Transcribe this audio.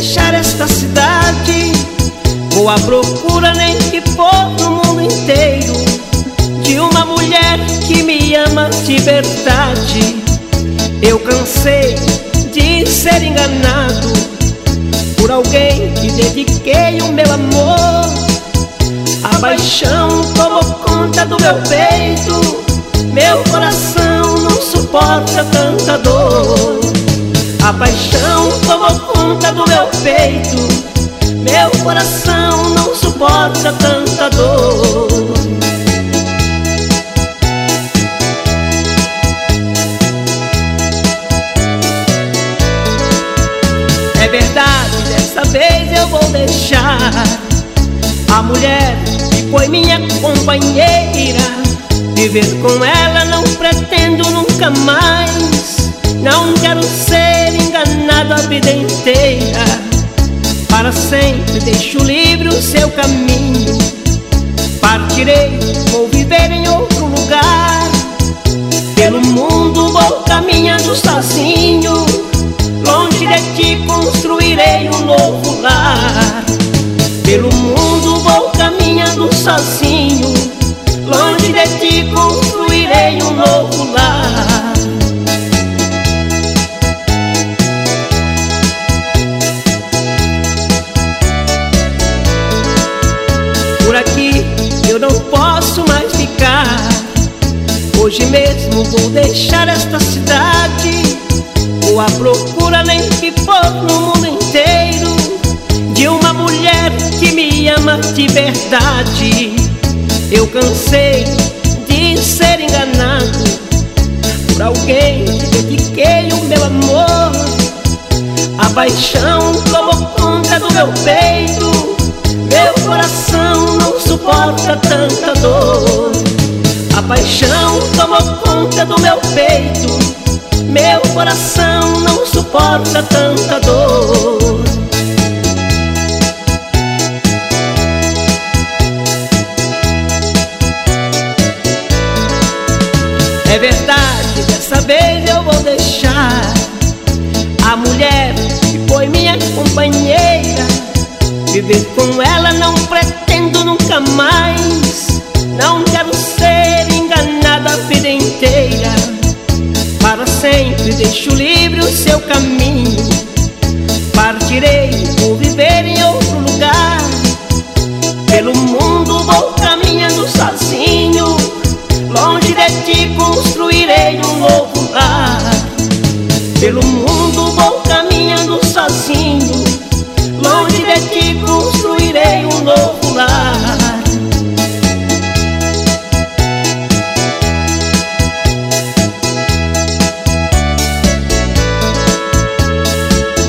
deixar esta cidade. Vou à procura, nem que for no mundo inteiro, de uma mulher que me ama de verdade. Eu cansei de ser enganado por alguém que dediquei o meu amor. A paixão tomou conta do meu peito, meu coração não suporta tanta dor. A paixão tomou conta do meu peito, meu coração não suporta tanta dor. É verdade, dessa vez eu vou deixar a mulher que foi minha companheira. Viver com ela não pretendo nunca mais. Não quero ser enganado a vida inteira. Para sempre deixo livre o seu caminho. Partirei, vou viver em outro lugar. Pelo mundo vou caminhando sozinho. Longe de ti construirei um novo lar. Pelo mundo vou caminhando sozinho. Longe de ti construirei um novo lar. Por aqui eu não posso mais ficar. Hoje mesmo vou deixar esta cidade. Vou à procura, nem que for no mundo inteiro, de uma mulher que me ama de verdade. Eu cansei de ser enganado por alguém que dediquei o meu amor. A paixão tomou conta do meu peito, meu coração não suporta tanta dor. A paixão tomou conta do meu peito, meu coração não suporta tanta dor. É verdade, dessa vez eu vou deixar a mulher que foi minha companheira. Viver com ela não pretendo nunca mais. Não quero ser enganado a vida inteira. Para sempre deixo livre o seu caminho. Partirei,